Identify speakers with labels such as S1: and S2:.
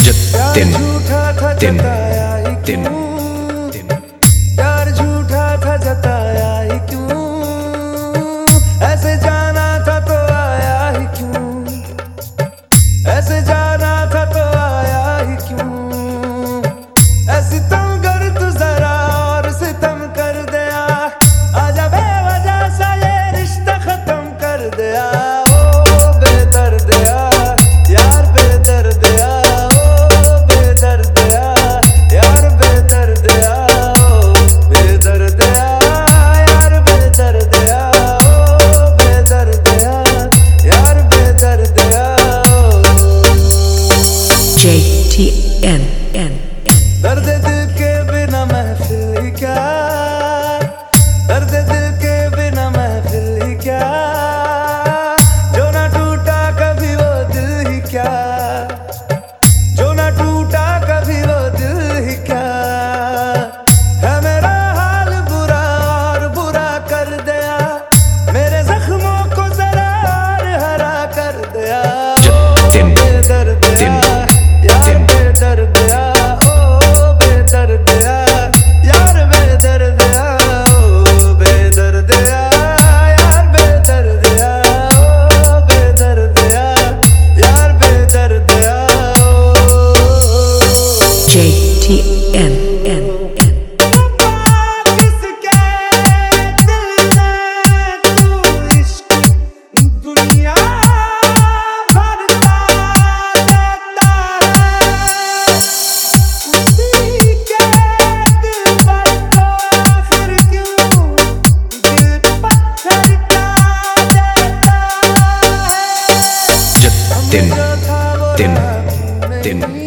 S1: दिन दिन दिन दिन
S2: यार झूठा था जताया ही क्यों, ऐसे जाना था तो आया ही क्यों, ऐसे जाना था तो आया ही क्यों, ऐसे तुम कर तू जरा और सितम कर दिया, आजा बेवजह सा ये रिश्ता खत्म कर दिया। ओ बेदर्दिया यार बेदर्दिया, ओ बेदर्दिया यार बेदर्दिया, ओ बेदर्दिया यार बेदर्दिया, ओ बेदर्दिया यार बेदर्दिया।
S3: JTN
S2: दर्द दिल के बिना महफिल ही क्या, दर्द दिल के बिना महफिल ही क्या, जो ना टूटा कभी वो दिल ही क्या, जो ना टूटा कभी वो दिल ही क्या, है मेरा हाल बुरा और बुरा कर दिया, मेरे जख्मों को जरा और हरा कर दिया।
S1: दिन
S2: बेदर्दिया यार बेदर्दिया, ओ बेदर्दिया यार बेदर्दिया, ओ बेदर्दिया यार बेदर्दिया, ओ बेदर्दिया यार बेदर्दिया।
S3: JTN
S2: किसके दिल में तू इश्क दुनिया भर का देता है, उसी के दिल पर तो आखिर क्यों दिल पत्थर का देता है।
S1: दिन दिन दिन